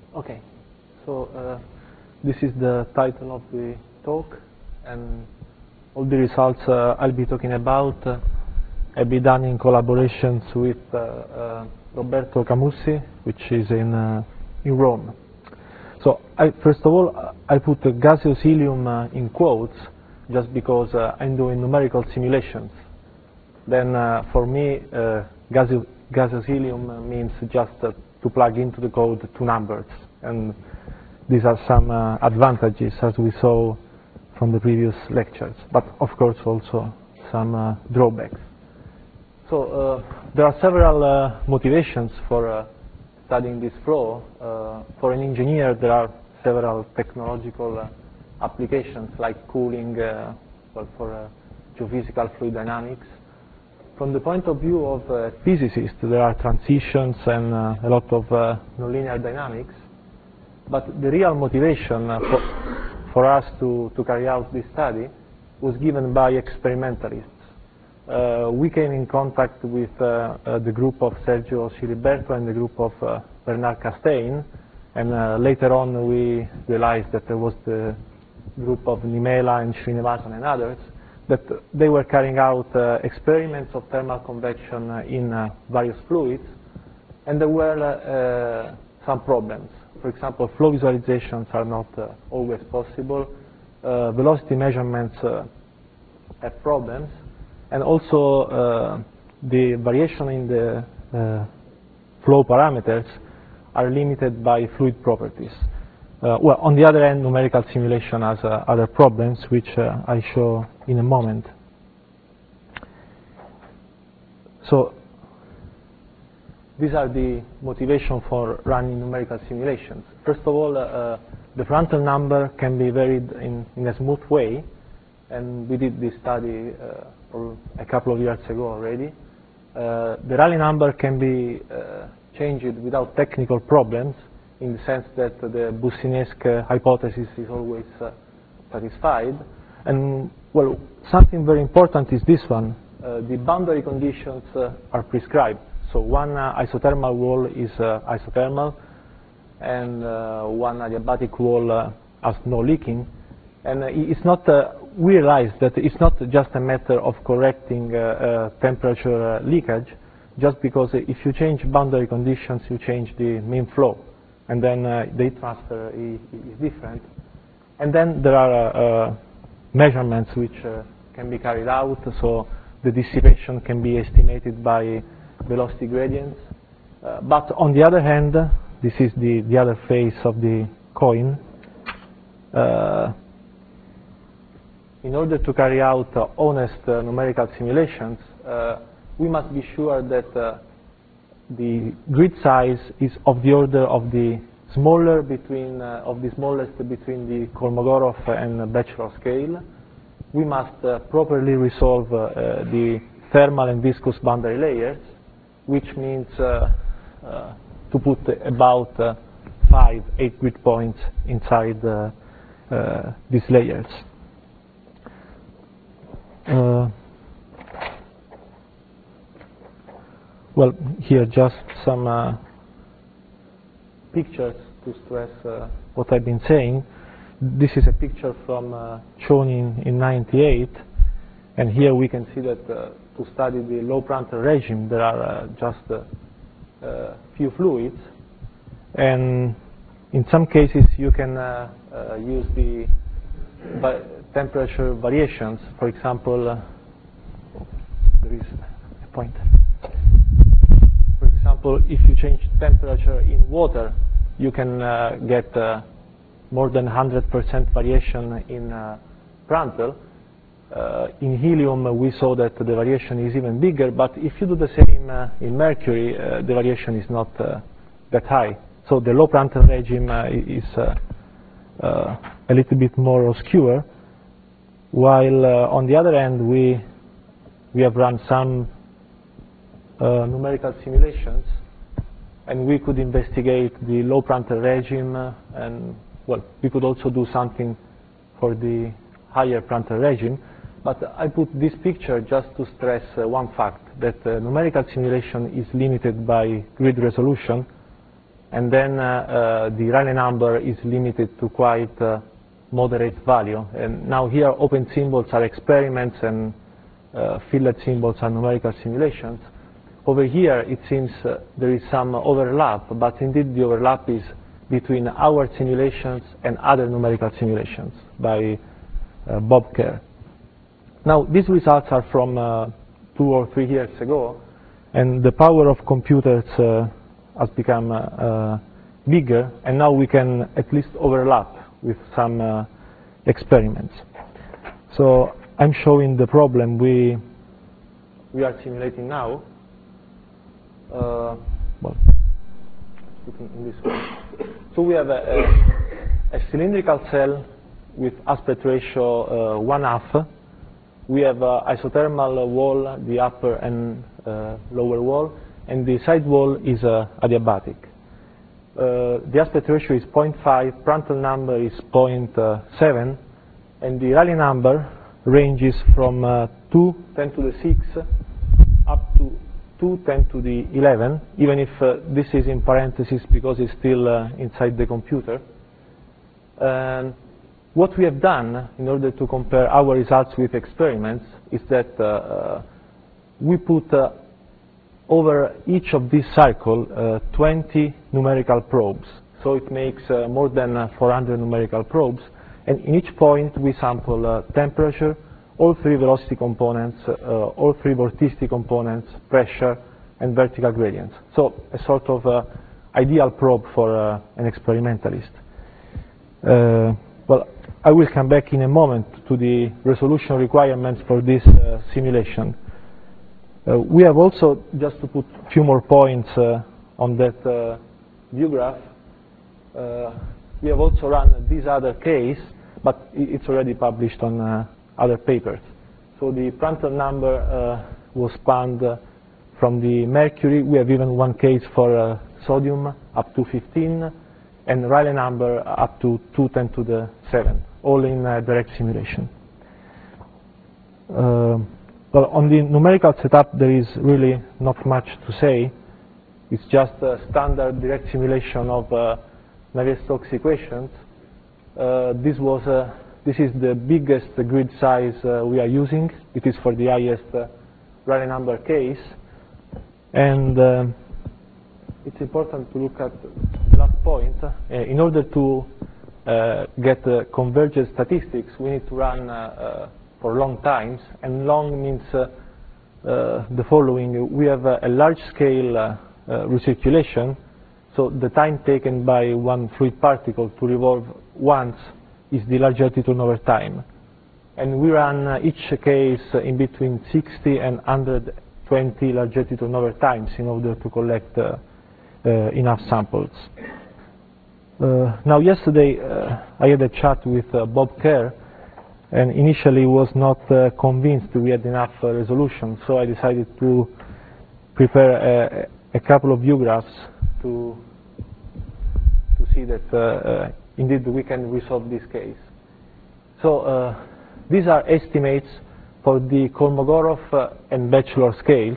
Okay, so this is the title of the talk, and all the results I'll be talking about have been done in collaborations with Roberto Camussi, which is in Rome. So first of all, I put gaseous helium in quotes just because I'm doing numerical simulations. Then for me, gaseous helium means just to plug into the code two numbers, and these are some advantages as we saw from the previous lectures, but of course also some drawbacks. So there are several motivations for studying this flow. For an engineer, there are several technological applications like cooling, for geophysical fluid dynamics. From the point of view of a physicist, there are transitions and a lot of nonlinear dynamics. But the real motivation for us to carry out this study was given by experimentalists. We came in contact with the group of Sergio Siliberto and the group of Bernard Castaing, and later on we realized that there was the group of Niemela and Srinivasan and others, that they were carrying out experiments of thermal convection in various fluids, and there were some problems. For example, flow visualizations are not always possible, velocity measurements have problems, and also the variation in the flow parameters are limited by fluid properties. Well, on the other hand, numerical simulation has other problems, which I show in a moment. So these are the motivation for running numerical simulations. First of all, the Prandtl number can be varied in a smooth way, and we did this study a couple of years ago already. The Rayleigh number can be changed without technical problems, in the sense that the Boussinesq hypothesis is always satisfied. And well, something very important is this one. The boundary conditions are prescribed. So one isothermal wall is isothermal, and one adiabatic wall has no leaking. And it's not, we realize that it's not just a matter of correcting temperature leakage, just because if you change boundary conditions, you change the mean flow, and then the heat transfer is different. And then there are measurements which can be carried out, so the dissipation can be estimated by velocity gradients. But on the other hand, this is the other face of the coin. In order to carry out honest numerical simulations, we must be sure that the grid size is of the order of the smaller between of the smallest between the Kolmogorov and Batchelor scale. We must properly resolve the thermal and viscous boundary layers, which means to put about 5-8 grid points inside these layers. Well, here just some pictures to stress what I've been saying. This is a picture from shown in 98, and here we can see that to study the low Prandtl regime there are just few fluids, and in some cases you can use the temperature variations. For example, there is a point. For example, if you change temperature in water, you can get more than 100% variation in Prandtl. In helium, we saw that the variation is even bigger, but if you do the same in mercury, the variation is not that high. So the low Prandtl regime is a little bit more obscure, while on the other hand, we have run some numerical simulations, and we could investigate the low Prandtl regime, and well, we could also do something for the higher Prandtl regime. But I put this picture just to stress one fact, that numerical simulation is limited by grid resolution, and then the Rayleigh number is limited to quite moderate value. And now here open symbols are experiments and filled symbols are numerical simulations. Over here it seems there is some overlap, but indeed the overlap is between our simulations and other numerical simulations by Bob Kerr. Now these results are from 2 or 3 years ago, and the power of computers has become bigger, and now we can at least overlap with some experiments. So I'm showing the problem we are simulating now. Well, in this way. So we have a cylindrical cell with aspect ratio 1/2. We have isothermal wall, the upper and lower wall, and the side wall is adiabatic. The aspect ratio is 0.5, Prandtl number is 0.7, and the Rayleigh number ranges from 2 10 to the 6 up to 2 10 to the 11, even if this is in parentheses because it's still inside the computer. What we have done in order to compare our results with experiments is that we put over each of these cycles 20 numerical probes. So it makes more than 400 numerical probes, and in each point we sample temperature, all 3 velocity components, all 3 vorticity components, pressure, and vertical gradients. So a sort of ideal probe for an experimentalist. Well, I will come back in a moment to the resolution requirements for this simulation. We have also, just to put a few more points on that view graph, we have also run this other case, but it's already published on other papers. So the Prandtl number was spanned from the mercury. We have even one case for sodium up to 15, and Rayleigh number up to 2 10 to the 7, all in direct simulation. Well, on the numerical setup, there is really not much to say. It's just a standard direct simulation of Navier-Stokes equations. This is the biggest grid size we are using. It is for the highest Rayleigh number case. And it's important to look at the last point. In order to get convergent statistics, we need to run for long times, and long means the following. We have a large-scale recirculation, so the time taken by one fluid particle to revolve once is the large altitude over time. And we run each case in between 60 and 120 large altitude over times in order to collect enough samples. Now yesterday I had a chat with Bob Kerr, and initially was not convinced we had enough resolution, so I decided to prepare a couple of view graphs to see that indeed we can resolve this case. So these are estimates for the Kolmogorov and Batchelor scales,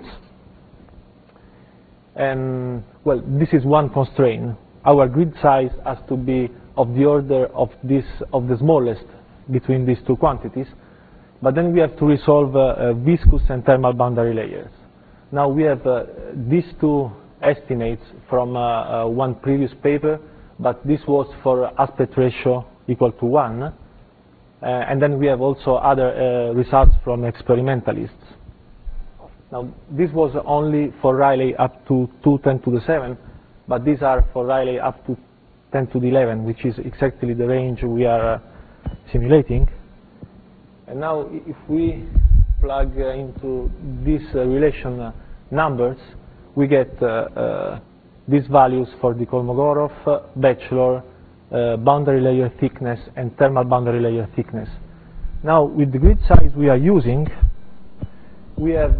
and well, this is one constraint. Our grid size has to be of the order of the smallest between these two quantities, but then we have to resolve viscous and thermal boundary layers. Now we have these two estimates from one previous paper, but this was for aspect ratio equal to 1, and then we have also other results from experimentalists. Now this was only for Rayleigh up to 2 10 to the 7, but these are for Rayleigh up to 10 to the 11, which is exactly the range we are simulating. And now if we plug into this relation numbers, we get these values for the Kolmogorov, Batchelor, boundary layer thickness, and thermal boundary layer thickness. Now with the grid size we are using, we have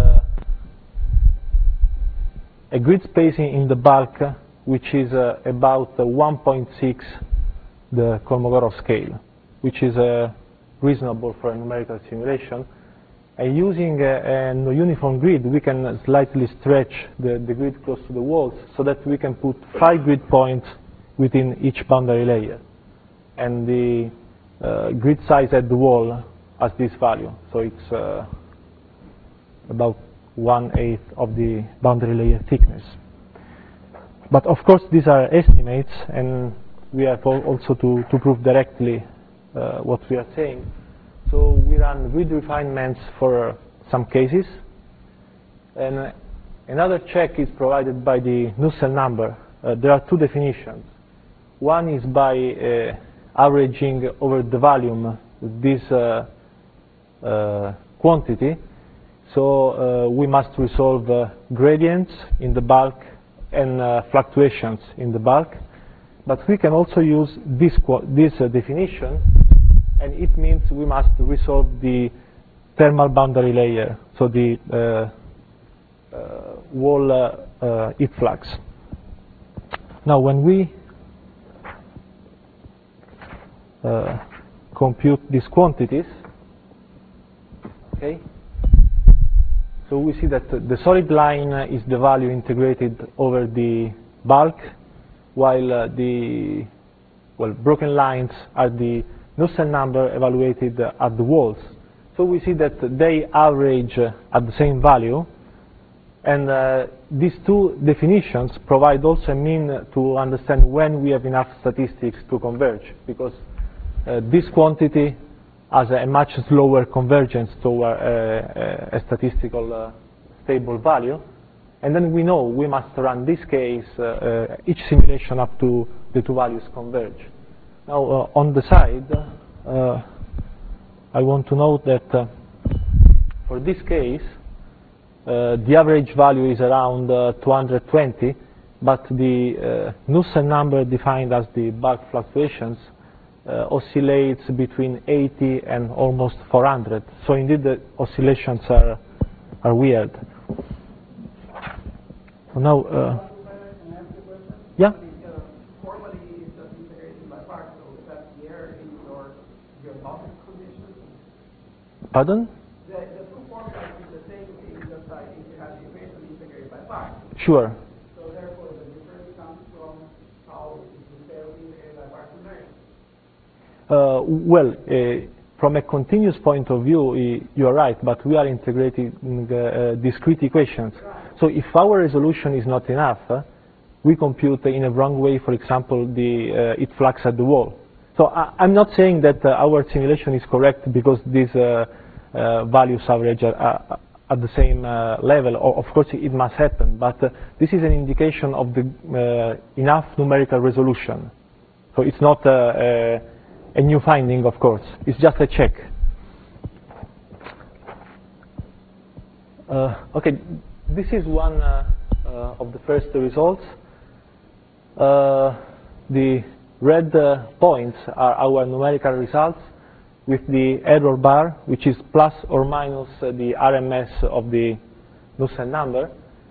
a grid spacing in the bulk which is about 1.6 the Kolmogorov scale, which is reasonable for a numerical simulation. And using a uniform grid, we can slightly stretch the grid close to the walls so that we can put 5 grid points within each boundary layer. And the grid size at the wall has this value. So it's about 1/8 of the boundary layer thickness. But of course, these are estimates, and we have also to prove directly what we are saying. So we run grid refinements for some cases. And another check is provided by the Nusselt number. There are 2 definitions. One is by averaging over the volume this quantity. So we must resolve gradients in the bulk and fluctuations in the bulk. But we can also use this definition, and it means we must resolve the thermal boundary layer, so the wall heat flux. Now, when we compute these quantities, okay, so we see that the solid line is the value integrated over the bulk, while the broken lines are the Nusselt number evaluated at the walls. So we see that they average at the same value, and these 2 definitions provide also a mean to understand when we have enough statistics to converge, because this quantity has a much slower convergence toward a statistical stable value. And then we know we must run this case, each simulation up to the 2 values converge. Now, on the side, I want to note that for this case, the average value is around 220, but the Nusselt number defined as the bulk fluctuations oscillates between 80 and almost 400. So indeed, the oscillations are weird. So now, yeah. Pardon? The 2 formulas is the same thing, just like if you have the equation integrated by parts. Sure. So therefore, the difference comes from how it is integrated by parts and Well, from a continuous point of view, you are right, but we are integrating discrete equations. Right. So if our resolution is not enough, we compute in a wrong way, for example, the heat flux at the wall. So I'm not saying that our simulation is correct because these values average at the same level. Of course, it must happen, but this is an indication of the enough numerical resolution. So it's not a new finding, of course. It's just a check. Okay, this is one of the first results. The red points are our numerical results with the error bar, which is plus or minus the RMS of the Nusselt number.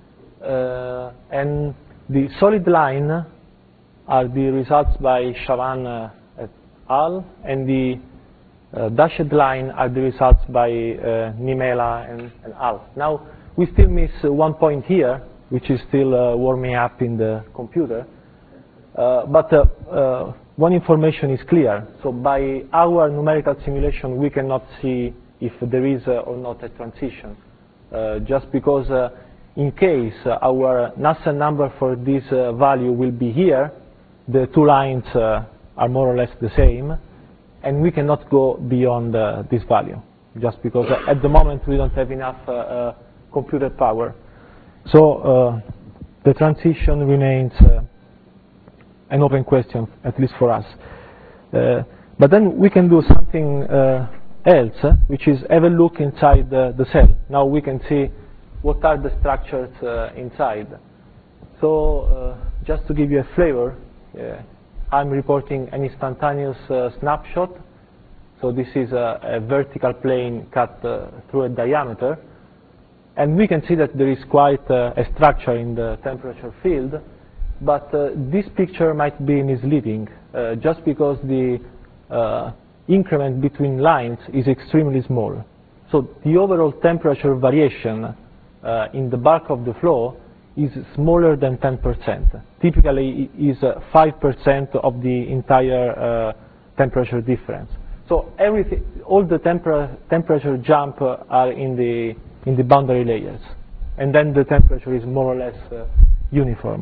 And the solid line are the results by Chavan et al. And the dashed line are the results by Niemela and al. Now, we still miss 1 point here, which is still warming up in the computer. But one information is clear. So by our numerical simulation, we cannot see if there is or not a transition. Just because in case our Nusselt number for this value will be here, the 2 lines are more or less the same, and we cannot go beyond this value, just because at the moment we don't have enough computer power. So the transition remains an open question, at least for us. But then we can do something else, which is have a look inside the cell. Now we can see what are the structures inside. So just to give you a flavor, I'm reporting an instantaneous snapshot. So this is a vertical plane cut through a diameter. And we can see that there is quite a structure in the temperature field. But this picture might be misleading, just because the increment between lines is extremely small. So the overall temperature variation in the bulk of the flow is smaller than 10%. Typically, it is 5% of the entire temperature difference. So everything, all the temperature jump are in the boundary layers, and then the temperature is more or less uniform.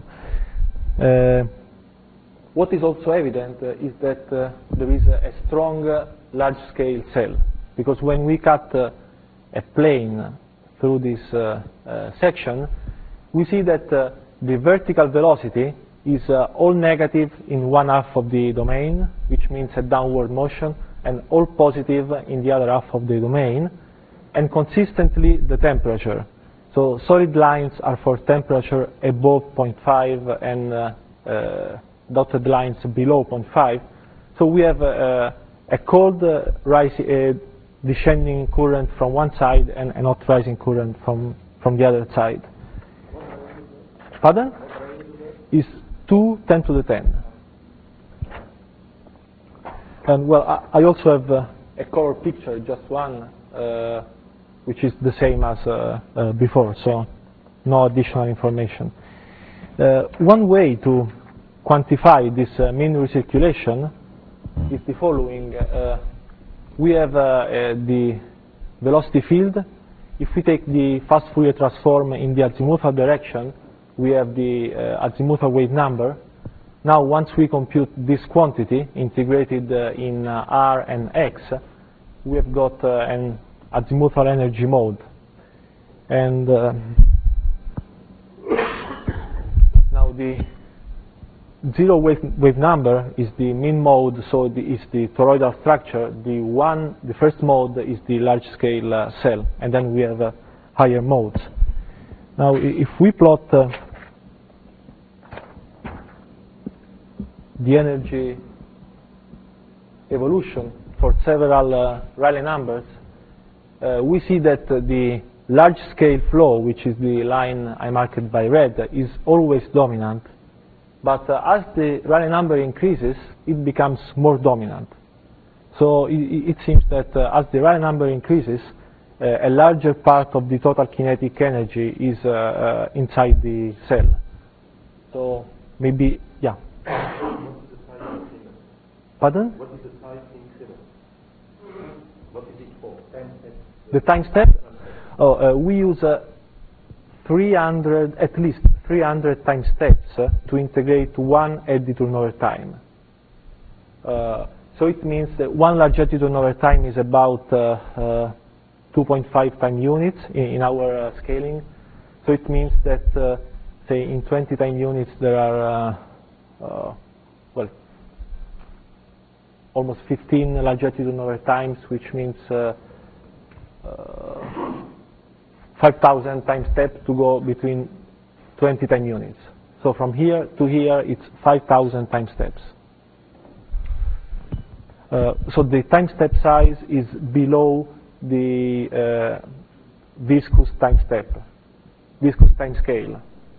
What is also evident is that there is a strong large-scale cell, because when we cut a plane through this section, we see that the vertical velocity is all negative in one half of the domain, which means a downward motion, and all positive in the other half of the domain, and consistently the temperature. So solid lines are for temperature above 0.5 and dotted lines below 0.5. So we have a cold descending current from one side and a hot rising current from the other side. Pardon? Is 2 10 to the 10. And well, I also have a color picture, just one, which is the same as before, so no additional information. One way to quantify this mean recirculation is the following. We have the velocity field. If we take the fast Fourier transform in the azimuthal direction, we have the azimuthal wave number. Now, once we compute this quantity integrated in R and X, we have got an azimuthal energy mode. And now the zero wave number is the mean mode, so is the toroidal structure. The first mode is the large scale cell, and then we have higher modes. Now, if we plot the energy evolution for several Rayleigh numbers, we see that the large scale flow, which is the line I marked by red, is always dominant. But as the Rayleigh number increases, it becomes more dominant. So it seems that as the Rayleigh number increases, a larger part of the total kinetic energy is inside the cell. So maybe, yeah. What is the size increment? Pardon? What is the size increment? What is it for? The time step? Oh, we use 300, at least 300 time steps to integrate one eddy turnover time. So it means that one large eddy turnover time is about 2.5 time units in our scaling. So it means that, say, in 20 time units there are, well, almost 15 large eddy turnover times, which means 5,000 time steps to go between 20 time units. So from here to here, it's 5,000 time steps. So the time step size is below the viscous time step, viscous time scale.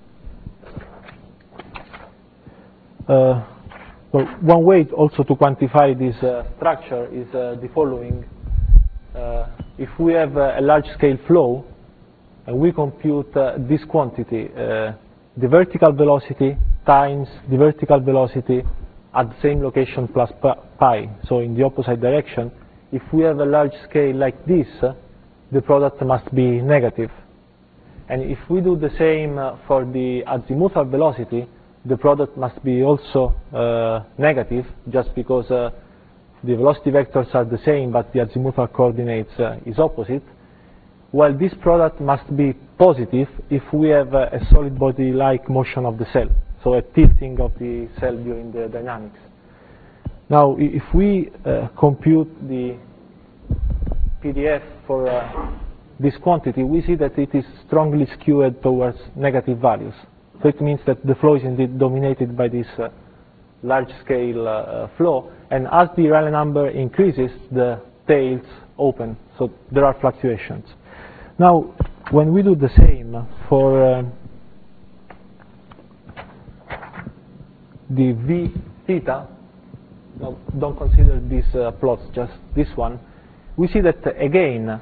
Well, one way also to quantify this structure is the following. If we have a large scale flow, and we compute this quantity, the vertical velocity times the vertical velocity at the same location plus pi, so in the opposite direction, if we have a large scale like this, the product must be negative. And if we do the same for the azimuthal velocity, the product must be also negative, just because the velocity vectors are the same, but the azimuthal coordinates is opposite. While this product must be positive if we have a solid body-like motion of the cell, so a tilting of the cell during the dynamics. Now, if we compute the PDF for this quantity, we see that it is strongly skewed towards negative values. So it means that the flow is indeed dominated by this large-scale flow, and as the Rayleigh number increases, the tails open, so there are fluctuations. Now, when we do the same for the V theta, now don't consider these plots, just this one, we see that again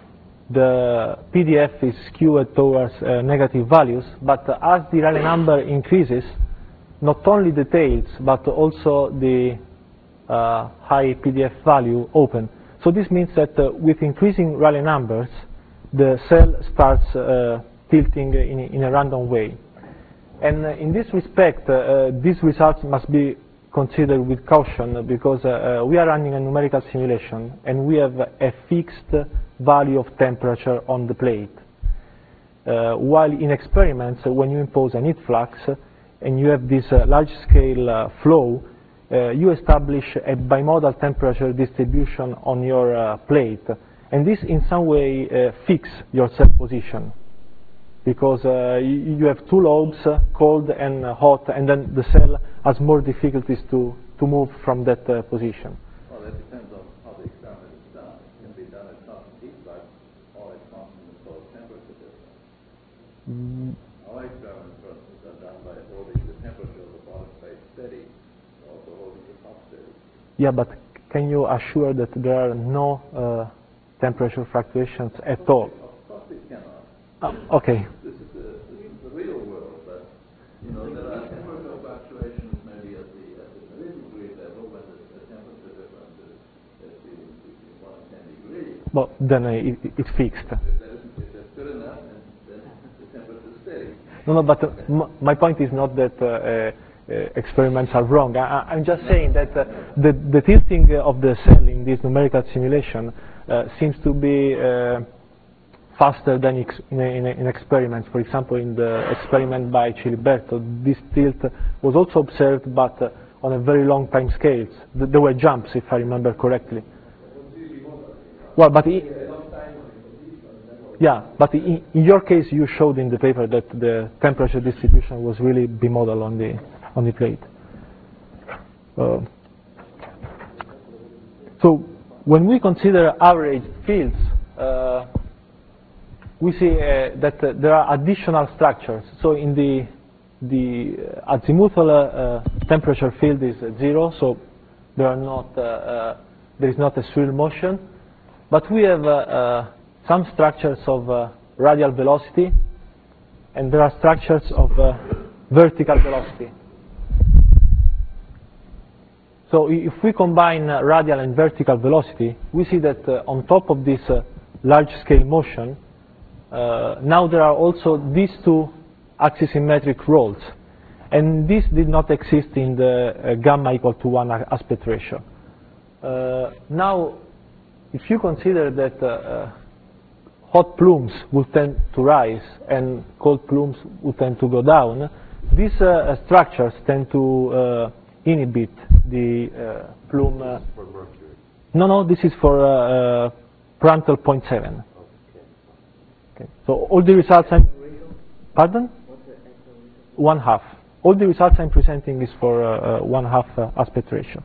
the PDF is skewed towards negative values, but as the Rayleigh number increases, not only the tails, but also the high PDF value open. So this means that with increasing Rayleigh numbers, the cell starts tilting in a random way. And in this respect, these results must be considered with caution, because we are running a numerical simulation and we have a fixed value of temperature on the plate. While in experiments, when you impose an heat flux and you have this large-scale flow, you establish a bimodal temperature distribution on your plate, and this in some way fix your cell position, because you have two lobes, cold and hot, and then the cell has more difficulties to move from that position. Well, that depends on how the experiment is done. It can be done at constant heat flux or at constant enclosed temperature difference. Our experiments, for instance, are done by holding the temperature of the bottom plate steady, also holding the top steady. Yeah, but can you assure that there are no temperature fluctuations at all? Of course we cannot. Okay. This is the real world, but you know, there are temperature fluctuations maybe at the millidegree level when the temperature difference is between 1 and 10 degrees. Well, then it's fixed. If that's good enough, then the temperature is steady. No, but my point is not that experiments are wrong. I'm just saying that the tilting of the cell in this numerical simulation seems to be faster than in experiments. For example, in the experiment by Ciliberto, this tilt was also observed, but on a very long time scales. There were jumps, if I remember correctly. Well, but yeah, but in your case, you showed in the paper that the temperature distribution was really bimodal on the plate. So when we consider average fields, we see that there are additional structures. So in the azimuthal temperature field is 0, so there is not a swirl motion. But we have some structures of radial velocity, and there are structures of vertical velocity. So if we combine radial and vertical velocity, we see that on top of this large-scale motion, now there are also these two axisymmetric rolls, and this did not exist in the gamma equal to 1 aspect ratio. Now, if you consider that hot plumes would tend to rise and cold plumes would tend to go down, these structures tend to inhibit the plume. For mercury. No, this is for Prandtl 0.7. Okay. So all the results I'm... Pardon? 1/2. All the results I'm presenting is for 1/2 aspect ratio.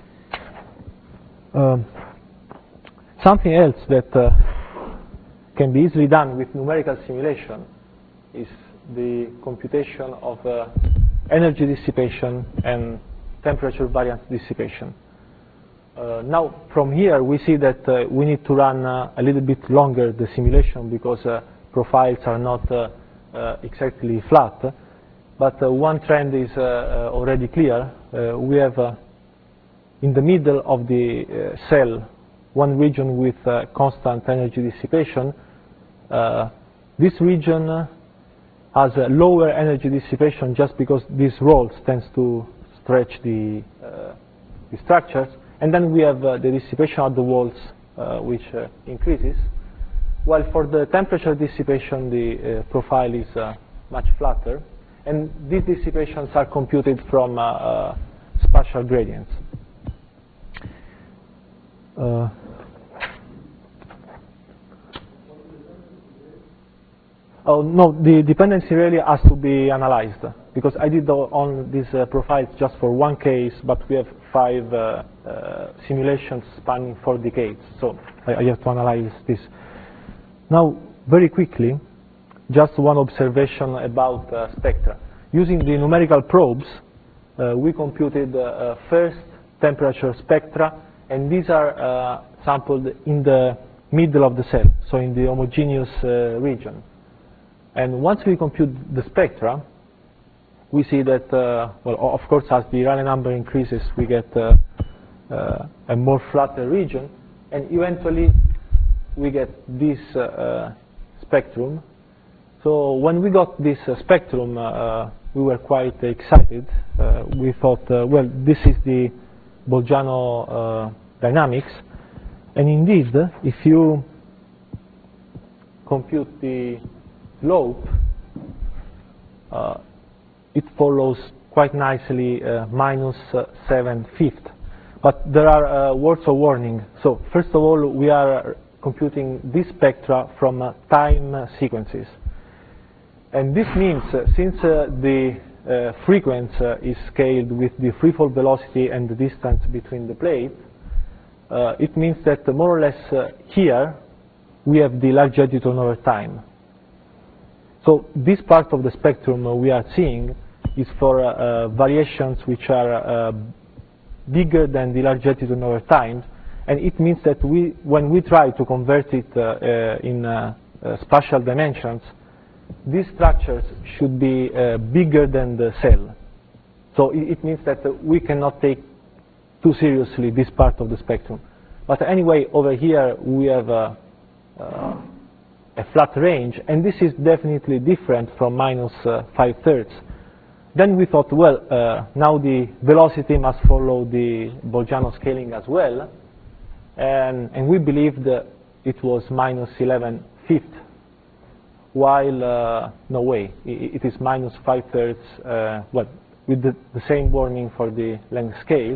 Something else that can be easily done with numerical simulation is the computation of energy dissipation and temperature variance dissipation. Now, from here, we see that we need to run a little bit longer the simulation because profiles are not exactly flat. But one trend is already clear. We have in the middle of the cell one region with constant energy dissipation. This region has a lower energy dissipation just because these rolls tends to stretch the structures. And then we have the dissipation at the walls, which increases. While for the temperature dissipation, the profile is much flatter. And these dissipations are computed from spatial gradients. Oh, no, the dependency really has to be analyzed, because I did on these profiles just for one case, but we have 5 simulations spanning 4 decades, so I have to analyze this. Now, very quickly, just one observation about spectra. Using the numerical probes, we computed first temperature spectra, and these are sampled in the middle of the cell, so in the homogeneous region. And once we compute the spectra, we see that, well, of course, as the Rayleigh number increases, we get a more flatter region, and eventually we get this spectrum. So when we got this spectrum, we were quite excited. We thought, well, this is the Bolzano dynamics. And indeed, if you compute the slope, it follows quite nicely minus 7/5. But there are words of warning. So first of all, we are computing this spectra from time sequences. And this means, since the frequency is scaled with the free fall velocity and the distance between the plates, it means that more or less here we have the largest over time. So this part of the spectrum we are seeing is for variations which are bigger than the largest over time, and it means that when we try to convert it in spatial dimensions, these structures should be bigger than the cell. So it means that we cannot take too seriously this part of the spectrum. But anyway, over here we have a flat range, and this is definitely different from minus 5/3. Then we thought, well, now the velocity must follow the Bolzano scaling as well, and we believed it was minus 11/5, while no way, it is minus 5/3, well, with the same warning for the length scales.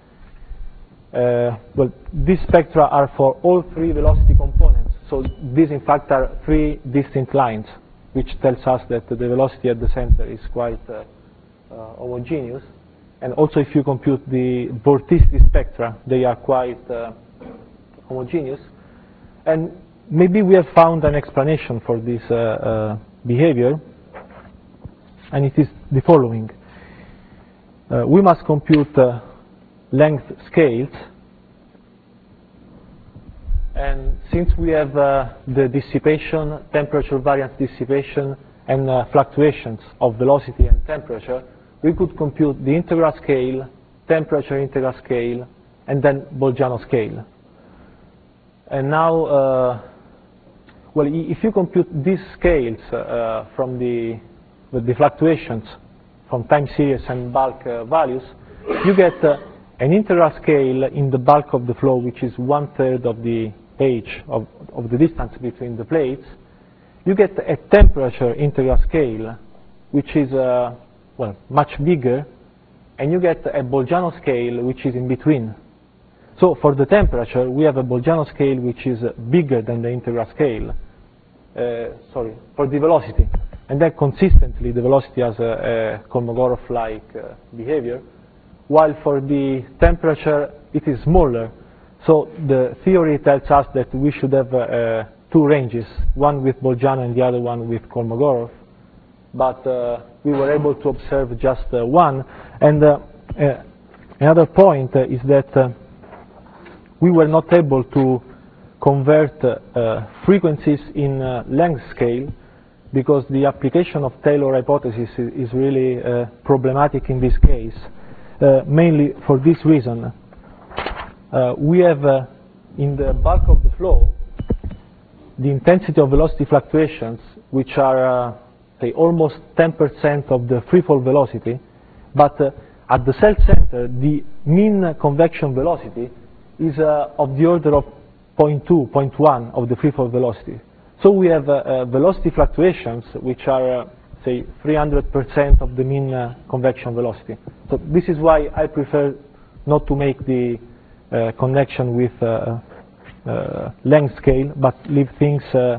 Well, these spectra are for all three velocity components. So these, in fact, are three distinct lines, which tells us that the velocity at the center is quite homogeneous. And also, if you compute the vorticity spectra, they are quite homogeneous. And maybe we have found an explanation for this behavior, and it is the following. We must compute length scales, and since we have the dissipation, temperature variance dissipation, and fluctuations of velocity and temperature, we could compute the integral scale, temperature integral scale, and then Bolzano scale. And now, well, if you compute these scales from the fluctuations from time series and bulk values, you get an integral scale in the bulk of the flow, which is 1/3 of the age of the distance between the plates. You get a temperature integral scale, which is well, much bigger, and you get a Bolzano scale, which is in between. So for the temperature, we have a Bolzano scale which is bigger than the integral scale. Sorry, for the velocity. And then consistently, the velocity has a Kolmogorov-like behavior, while for the temperature, it is smaller. So the theory tells us that we should have two ranges, one with Bolzano and the other one with Kolmogorov. But we were able to observe just one. And another point is that we were not able to convert frequencies in length scale, because the application of Taylor hypothesis is really problematic in this case, mainly for this reason. We have in the bulk of the flow the intensity of velocity fluctuations, which are say almost 10% of the free fall velocity, but at the cell center the mean convection velocity is of the order of 0.2, 0.1 of the free fall velocity. So we have velocity fluctuations which are say 300% of the mean convection velocity. So this is why I prefer not to make the connection with length scale, but leave things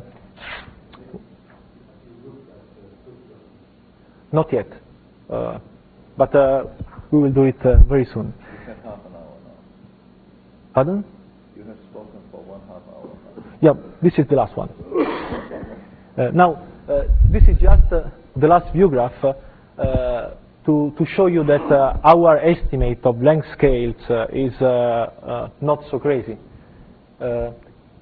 not yet, but we will do it very soon. You have half an hour now. Pardon? You have spoken for 1/2 hour now. Yeah, this is the last one. Now, this is just the last view graph to show you that our estimate of length scales is not so crazy.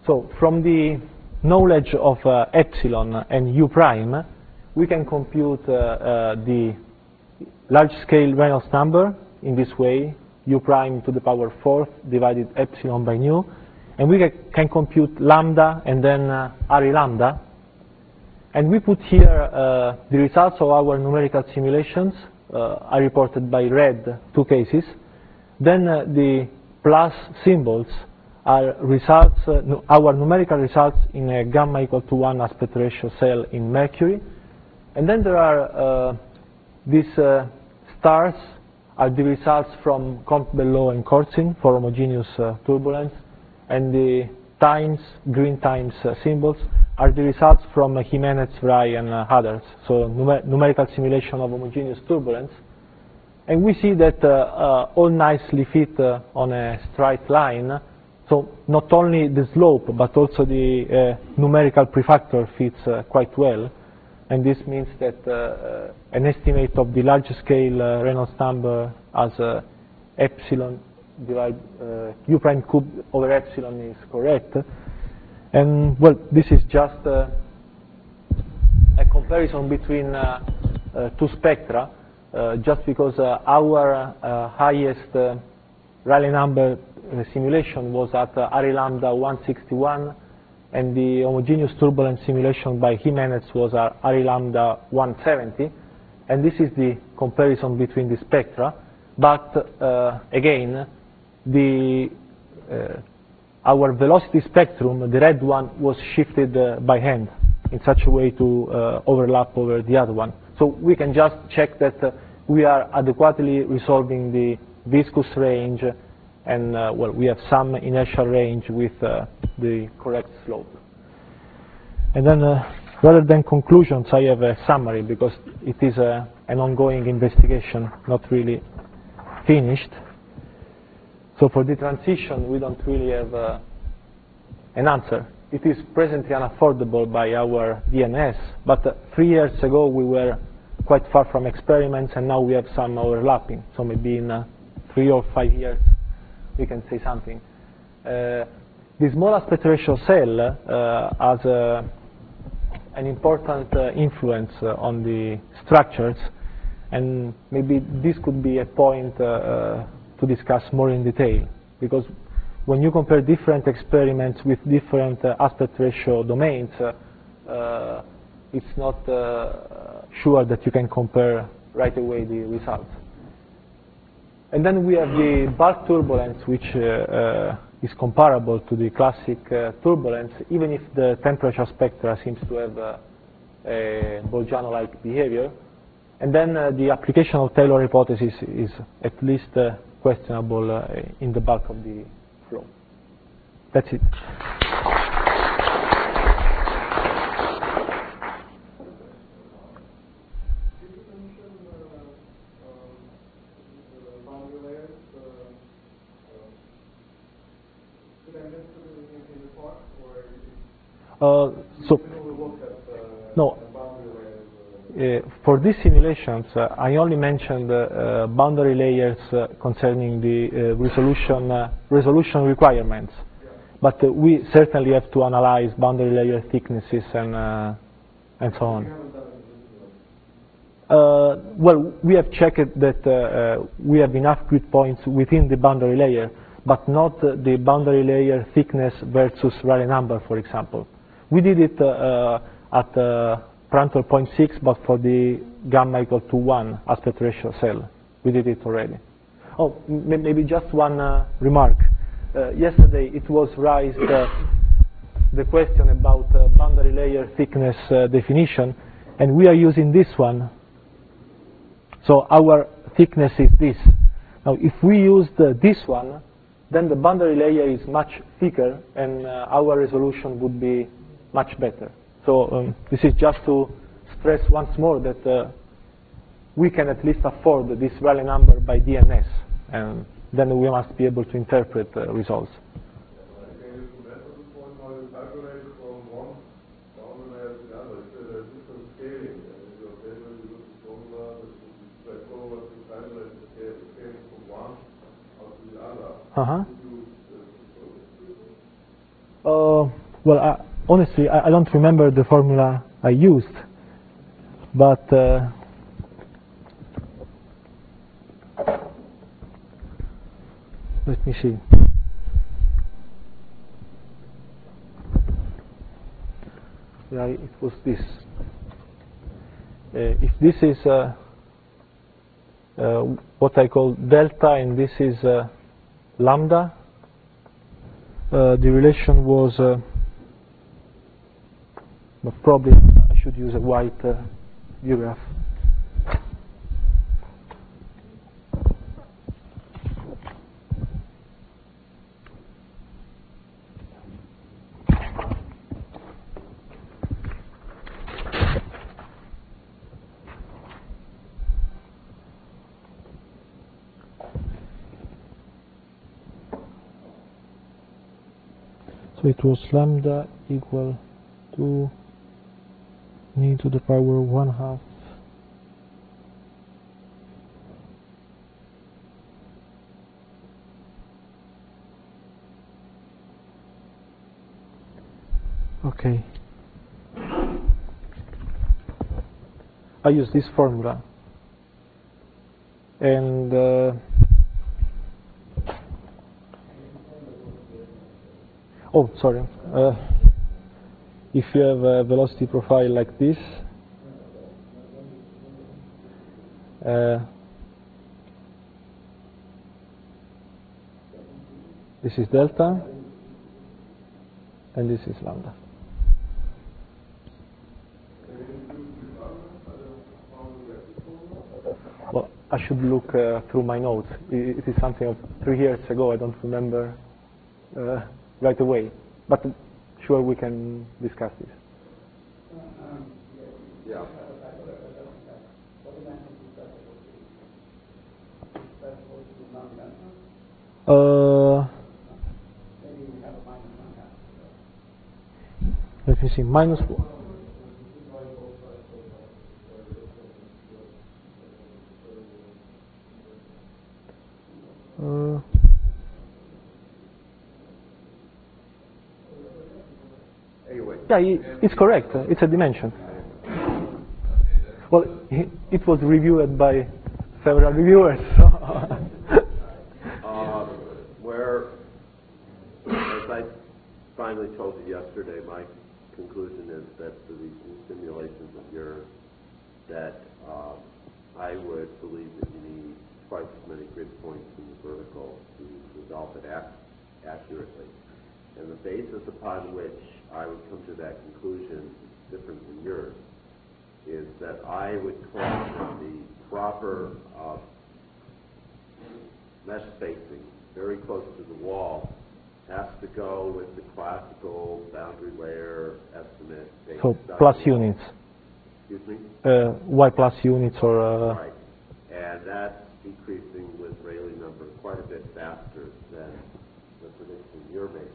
So from the knowledge of epsilon and u prime, we can compute the large-scale Reynolds number in this way, u prime to the power 4th divided epsilon by nu, and we can compute lambda and then Ari lambda. And we put here the results of our numerical simulations are reported by red, 2 cases. Then the plus symbols are results, our numerical results in a gamma equal to 1 aspect ratio cell in mercury. And then there are these stars are the results from Campbell-Low and Corzine for homogeneous turbulence, and the times, green times symbols, are the results from Jimenez, Vrij, and others, so numerical simulation of homogeneous turbulence. And we see that all nicely fit on a straight line, so not only the slope, but also the numerical prefactor fits quite well. And this means that an estimate of the large scale Reynolds number as epsilon divide u prime cube over epsilon is correct. And well, this is just a comparison between 2 spectra, just because our highest Rayleigh number simulation was at Ari lambda 161, and the homogeneous turbulence simulation by Jimenez was at Ari lambda 170, and this is the comparison between the spectra. But again, our velocity spectrum, the red one, was shifted by hand in such a way to overlap over the other one. So we can just check that we are adequately resolving the viscous range, and well, we have some inertial range with the correct slope. And then rather than conclusions, I have a summary, because it is an ongoing investigation, not really finished. So for the transition, we don't really have an answer. It is presently unaffordable by our DNS, but 3 years ago we were quite far from experiments, and now we have some overlapping. So maybe in 3 or 5 years we can say something. The small aspect ratio cell has an important influence on the structures, and maybe this could be a point to discuss more in detail, because when you compare different experiments with different aspect ratio domains, it's not sure that you can compare right away the results. And then we have the bulk turbulence, which is comparable to the classic turbulence, even if the temperature spectra seems to have a Bolzano-like behavior. And then the application of Taylor hypothesis is at least questionable in the bulk of the flow. That's it. So, no. For these simulations, I only mentioned boundary layers concerning the resolution requirements, but we certainly have to analyze boundary layer thicknesses and so on. Well, we have checked that we have enough grid points within the boundary layer, but not the boundary layer thickness versus Rayleigh number, for example. We did it at Prandtl 0.6, but for the gamma equal to 1 aspect ratio cell. We did it already. Oh, maybe just one remark. Yesterday it was raised the question about boundary layer thickness definition, and we are using this one. So our thickness is this. Now if we used this one, then the boundary layer is much thicker, and our resolution would be much better. So this is just to stress once more that we can at least afford this Rayleigh number by DNS, and then we must be able to interpret results. Well, honestly, I don't remember the formula I used, but let me see. Yeah, it was this. If this is what I call delta and this is lambda, the relation was, but probably I should use a white view graph. So it was lambda equal to e to the power 1/2 okay. I use this formula and oh, sorry. If you have a velocity profile like this, this is delta, and this is lambda. Well, I should look through my notes. It is something of 3 years ago. I don't remember right away, but sure we can discuss this. Yeah. Let me see, minus 1. Anyway. Yeah, it's correct. It's a dimension. Well, it was reviewed by several reviewers. So Where, as I finally told you yesterday, my conclusion is that for these new simulations of yours, that I would believe that you need twice as many grid points in the vertical to resolve it accurately. And the basis upon which I would come to that conclusion, different than yours, is that I would claim that the proper mesh spacing very close to the wall has to go with the classical boundary layer estimate. so plus units. Excuse me? Y plus units or... Right. And that's decreasing with Rayleigh number quite a bit faster than the prediction you're making.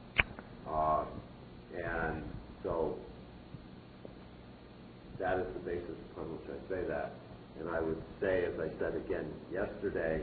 And so that is the basis upon which I say that. And I would say, as I said again yesterday,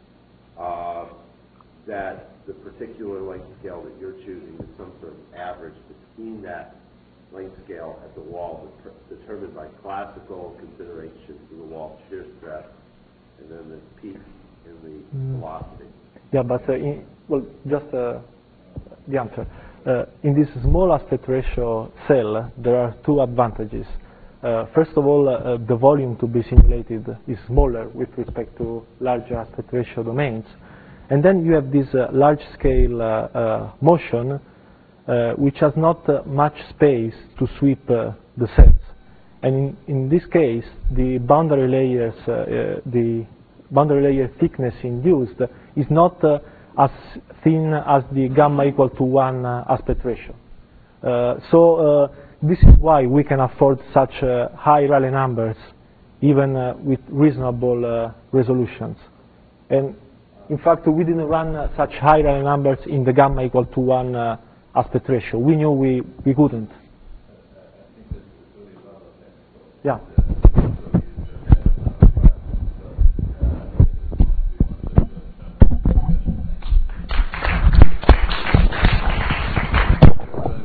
that the particular length scale that you're choosing is some sort of average between that length scale at the wall determined by classical considerations for the wall shear stress and then the peak in the velocity. Yeah, but well, just the answer. In this small aspect ratio cell, there are 2 advantages. First of all, the volume to be simulated is smaller with respect to larger aspect ratio domains. And then you have this large-scale motion, which has not much space to sweep the cells. And in this case, the boundary layers, the boundary layer thickness induced is not as thin as the gamma equal to 1 aspect ratio. So this is why we can afford such high Rayleigh numbers, even with reasonable resolutions. And in fact, we didn't run such high Rayleigh numbers in the gamma equal to 1 aspect ratio. We knew we couldn't. Yeah.